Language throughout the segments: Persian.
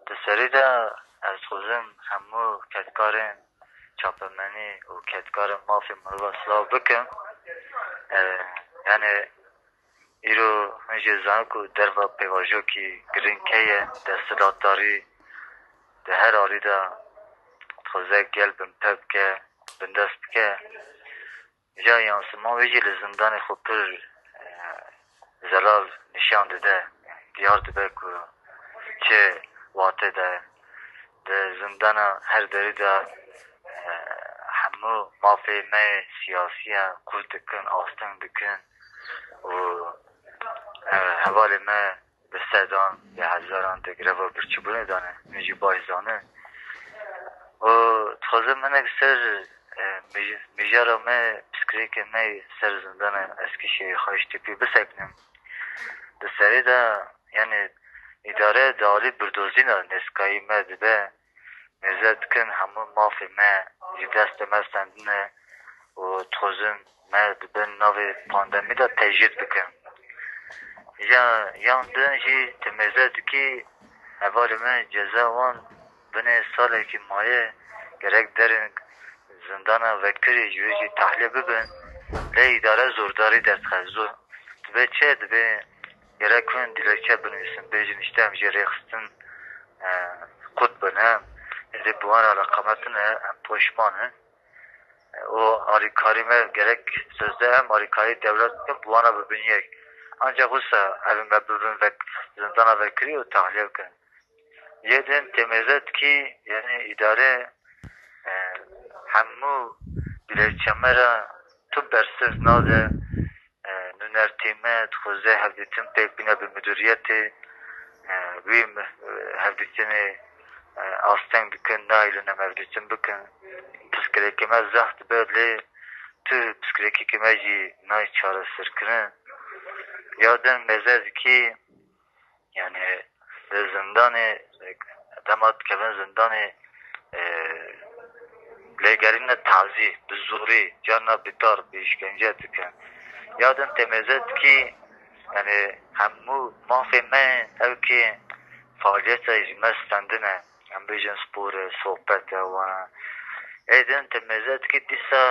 دسری دا از خوزم همو کتکارن چاپمنی و کتکار مافی مروه سلاو بکن یعنی ایرو هنجی زنکو در و پیواجو کی گرینکیه دستدادداری ده هر آری دا خوزه گل بمتب که بندست که جا یانسمان ویجی لزندان خود پر زلال نشان داده دیار دبه که چه واته ده زندان هر داری ده همو مافی می سیاسی قرد دکن آستن دکن و حوالی می بستدان به هزاران دگره و برچبونه دانه میجی بایزانه و تخوزه من اکسر میجارا می بسکری که می سر زندان اسکیشی خواهش تیپی بسکنیم ده سری ده یعنی اداره دالی بردوزین نسکایی می دبه نزد کن همون مافی می دست مستندنه و تخوزم می دبه ناوی پاندمی دا تجید بکن یان دنجی تمیزد که اول من جزا وان بنه ساله که مایه گرک درن زندان وکری جویجی تحلیه ببین لی اداره زورداری دست خزو دبه چه دبه گرک کن دیلکچه بنویسن بیجن اشته همجه ریخستن قد بنه ده بوان رقمتن هم پوشمانه و آریکاری ما گرک سزده هم آریکاری دولت کن بوانا ببینیه ancak olsa evime bölüm zindana vekili o tahliye kın. Yedin temizlet ki yani idare hammu bileçemera tüm dersiz naze nünertime txuze hevditin pek bina bir müdüriyeti vim hevditini aslen bükün nailune mevditin bükün psikolojime zaht böyle tü psikolojime ji nay çare sırkını یادم مزد که یعنی زندان دمات که زندان لگرین تازی به زوری جانا بیتار به اشکنجه دکن یادم تمزد که یعنی همو مافی من او که فعالیت مستندنه هم بیجن سپور صحبت و ایدن تمزد که دیسا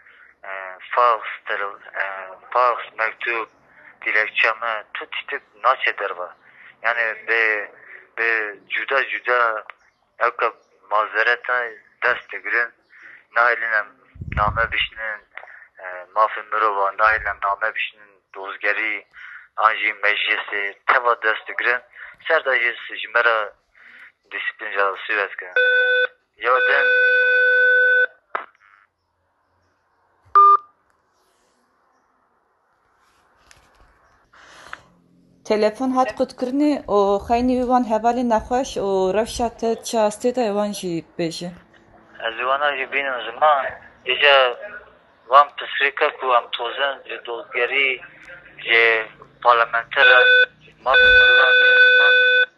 فاکس مکتوب dilekçeme tut işte naçe derva yani be juda evka mazereta dest girin nailinem name bişinin mafi mirova nailinem name bişinin dozgeri anji meclisi teva dest girin serdacı jimera disiplin jalası vezken yaden تلفن هات قد کرنی و خیلی وان حوالی نخواش و رفشت چاسته تا وان جی بشه از وانا جی بینم زمان ایجا وان پسریکا کو هم توزن جی دوزگری جی پارلمنتر ما بمروان زمان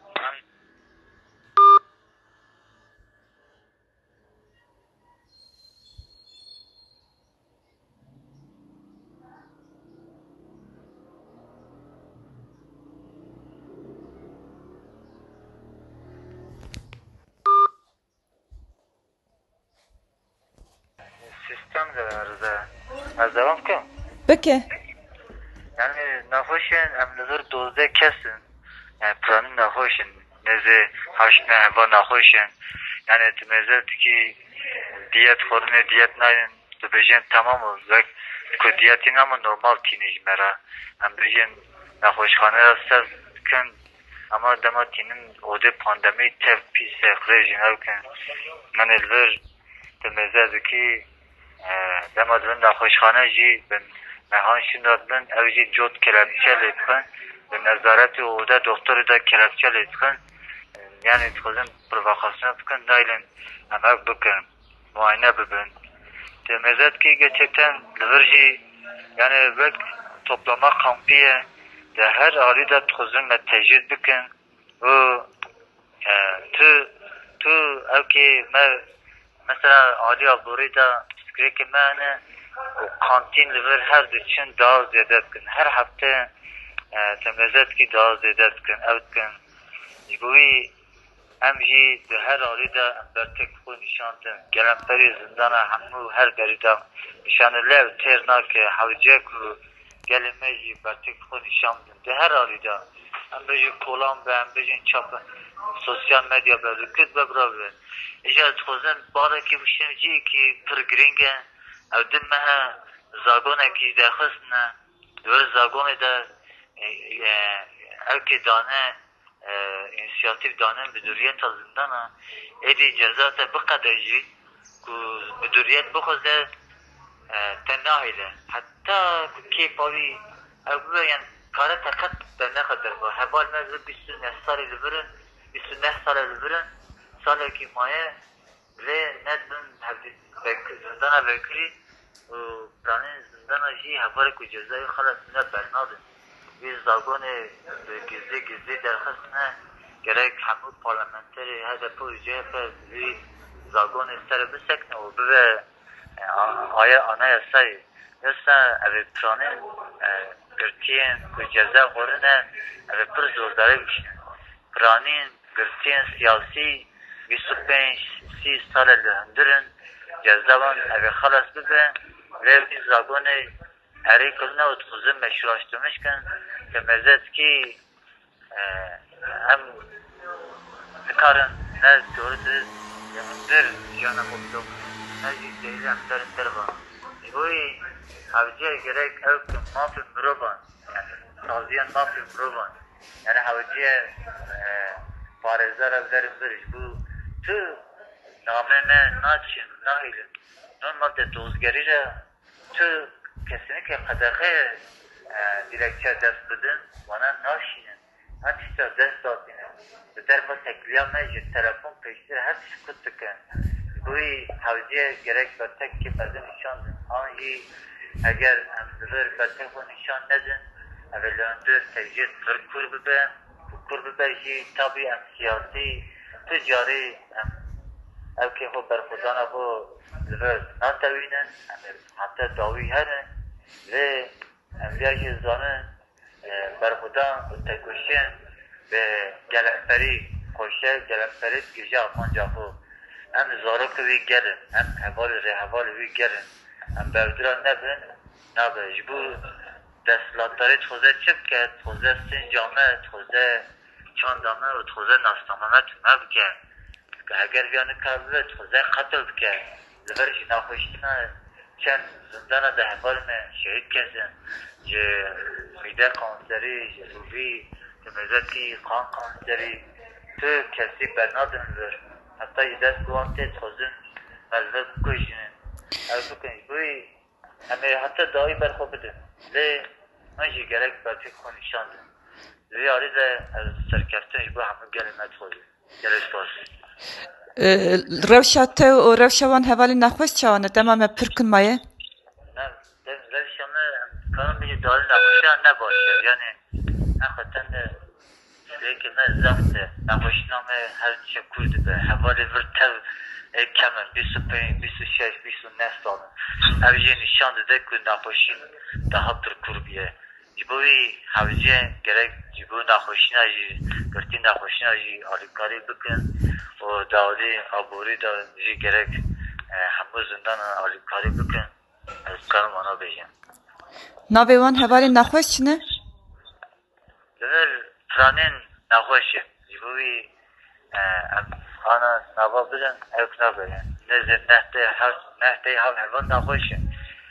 سیستم داره از دوام کن بکه yani nahoşen emnizor dozde kesin yani planın nahoşen neze haşne hava nahoşen yani tümezet ki diyet forne diyet nayin tübejen tamam ol ve ko diyetin ama normal tiniz mera hem bejen nahoşkhane saz kın ama damatinin ode pandemi tev pis rejin alken man elver tümezet ki damadın nahoşkhane ji ben مهان شندادن اوجی جود کلپچه لیتکن به نظارت اوده دکتر دا کلپچه لیتکن یعنی تخوزن پروفاکاسyon بکن نایلن اmek بکن muayene bibin temizet ki gerçekten liverji yani vek toplama kampiye de her arida txuzun me tecrid bikin o tu evki me mesela Ali Alborida skreki mene و کانتین لیور هر دوچن داز زیادت کن هر هفته تمرزت کی داز زیادت کن اوت کن جبوی ام جی ده هر آلی دا ام برتک خو نشاندن گلم پری زندان همو هر گریدم نشان لب تیرنا که حوجه کو گلمه جی برتک خو نشاندن ده هر آلی دا ام بجی کولان به ام بجی چاپ سوسیال مدیا به رکت ببراوه ایجا خوزن باره که بشیم جی که پر گرینگه او دمه زاگونه که دخستنه دور زاگونه دا او که دانه inisiyatif danem müdüriyet azından edi cezata bu kadar ki müdüriyet bu kadar tenahile hatta ki pavi evve yani kara takat da ne kadar bu hebal mevzu bir sünnet sarı verin bir sünnet sarı verin sarı ki maya ve nedben hadis zindana bekri planın zindana ji haber ku cezayı khalas ne bernadı biz zagone gizli derxastne gerek hamut parlamenteri HDP و CHP bir zagone ser bisekne o be aya anayasayı yoksa ev planin girtiyen ku ceza koruna ev pır zordare bişin planin girtiyen siyasi 25-30 sale lehindiririn cezavan ev khalas bibe ve biz zagone هری کلنا و تخوزم مشروعشتمش کن که مزد کی هم بکارن نه دورت در جانا خودتو نه جیدهی هم در انتر با بوی حوجه گرک او که مافی مروبان تازیان مافی مروبان یعنی حوجه پارزار او در برش بو تو نامه من ناچین نایلن نون ده دوزگری را تو kesinlikle kadar dilekçe ders bedin bana naşinin hatta ders dağıtını bu tarafa tekliyor mecbur telefon peşte her şey kutluken bu havciye gerek batak ki bazı nişandın hangi eğer amdır batak bu nişan nedin evvelöndir tecrüt kurbe ji tabi siyasi ticari ev ki o berkhudana bu ناتوینن حتی داوی هرن و امریکای زانن برخودان و تکوشن به گلپری خوشه گلپری گیجا آمانجا خو هم زارکوی گرن هم حوال وی گرن هم بردران نبن نبش بو دستلاتاری تخوزه چپ کرد تخوزه سین جامعه تخوزه چاندامه و تخوزه ناستامه تمه بکن اگر بیانه کرده تخوزه قتل بکن زبرش ناخوشتنا چند زندان ده حفال من شهید کسن جه میده کانسری جه روبی جه مزدکی قان کانسری تو کسی برنادن بر حتی یه دست دوان تید خوزن ملوه بکشن او بکنی بوی همه حتی دایی برخو بدن لی من جه گرک برفیق خونیشاندن لی آری ده از سرکفتنش بو همه گلمت خوزن گلش باشه روشات و روشوان حوالی نخوش چوانه تمام پرکن مایه؟ نه روشانه کارم بیجه داری نخوشه نباشه یعنی نخواتن لیکن من زفته نخوشنامه هر چه کرد به حوالی ورتو کمن 25, 26, 29 سالن اویجه نشان داده که نخوشین daha پر بیه جبوی حوجه گرک جبو نخوشینا جی گرتی نخوشینا جی آلیکاری بکن و داوری آبوری دا جی گرک همه زندان آلیکاری بکن از کارم آنها بیشن ناوی وان حوالی نخوش چنه؟ لور فرانین نخوشه جبوی آنا نوا بدن اوک نبیرن نزد نهده حوان نخوشه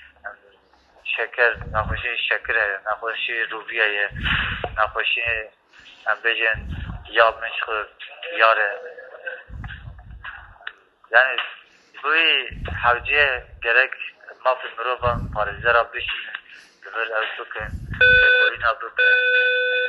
شکر نخوشی شکره نخوشی روبیه نخوشی هم بجن یاب مشخور یاره یعنی بوی حوجه گرک ما فی مروبان پارزه را بشین دور او بکن بولینا بکن